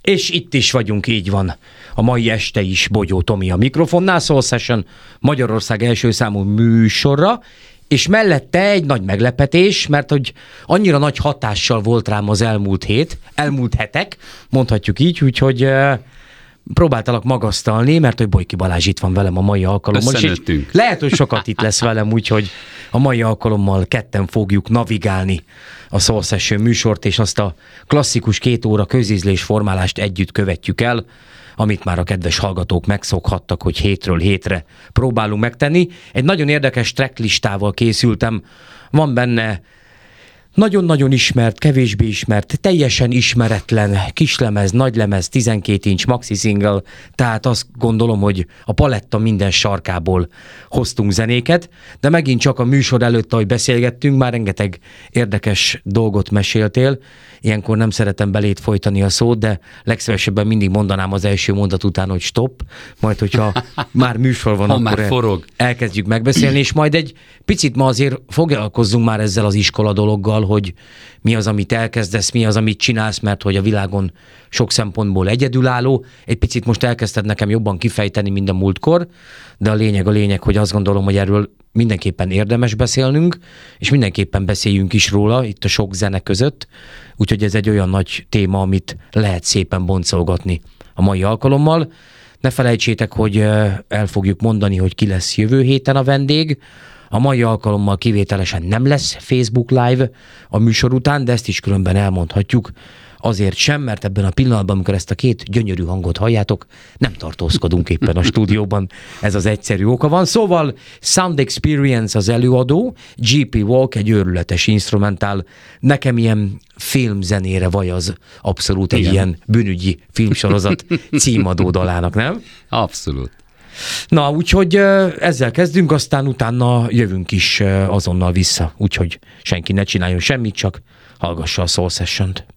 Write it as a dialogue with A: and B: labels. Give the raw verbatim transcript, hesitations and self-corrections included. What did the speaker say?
A: És itt is vagyunk, így van. A mai este is Bogyó Tomi a mikrofonnál, Soul Session Magyarország első számú műsorra, és mellette egy nagy meglepetés, mert hogy annyira nagy hatással volt rám az elmúlt hét, elmúlt hetek, mondhatjuk így, úgyhogy uh, próbáltalak magasztalni, mert hogy Bolyki Balázs itt van velem a mai alkalommal.
B: Összenőttünk.
A: Lehet, hogy sokat itt lesz velem, úgyhogy a mai alkalommal ketten fogjuk navigálni a Soul Session műsort, és azt a klasszikus két óra közízlés formálást együtt követjük el, amit már a kedves hallgatók megszokhattak, hogy hétről hétre próbálunk megtenni. Egy nagyon érdekes tracklistával készültem, van benne nagyon-nagyon ismert, kevésbé ismert, teljesen ismeretlen kislemez, nagylemez, tizenkét inch maxi single, tehát azt gondolom, hogy a paletta minden sarkából hoztunk zenéket, de megint csak a műsor előtt, ahogy beszélgettünk, már rengeteg érdekes dolgot meséltél. Ilyenkor nem szeretem belét folytani a szót, de legszívesebben mindig mondanám az első mondat után, hogy stop, majd hogyha már műsor van,
B: ha
A: akkor
B: már forog.
A: elkezdjük megbeszélni, és majd egy picit ma azért foglalkozzunk már ezzel az iskola dologgal, hogy mi az, amit elkezdesz, mi az, amit csinálsz, mert hogy a világon sok szempontból egyedülálló. Egy picit most elkezdted nekem jobban kifejteni, mint a múltkor, de a lényeg a lényeg, hogy azt gondolom, hogy erről mindenképpen érdemes beszélnünk, és mindenképpen beszéljünk is róla itt a sok zene között, úgyhogy ez egy olyan nagy téma, amit lehet szépen boncolgatni a mai alkalommal. Ne felejtsétek, hogy el fogjuk mondani, hogy ki lesz jövő héten a vendég. A mai alkalommal kivételesen nem lesz Facebook Live a műsor után, de ezt is különben elmondhatjuk. Azért sem, mert ebben a pillanatban, amikor ezt a két gyönyörű hangot halljátok, nem tartózkodunk éppen a stúdióban. Ez az egyszerű oka van. Szóval Sound Experience az előadó, gé pé Walk egy őrületes instrumentál. Nekem ilyen filmzenére vagy az abszolút egy Igen. ilyen bűnügyi filmsorozat címadó dalának, nem?
B: Abszolút.
A: Na, úgyhogy ezzel kezdünk, aztán utána jövünk is azonnal vissza. Úgyhogy senki ne csináljon semmit, csak hallgassa a Soul Session-t.